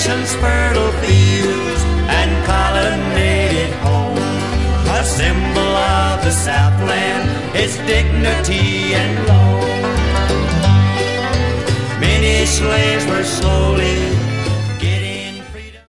nation's fertile fields and colonnaded home. A symbol of the Southland, its dignity and loam. Many slaves were slowly